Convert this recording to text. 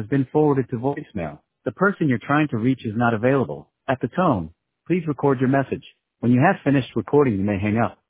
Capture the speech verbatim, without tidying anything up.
been forwarded to voicemail. The person you're trying to reach is not available. At the tone, please record your message. When you have finished recording, you may hang up.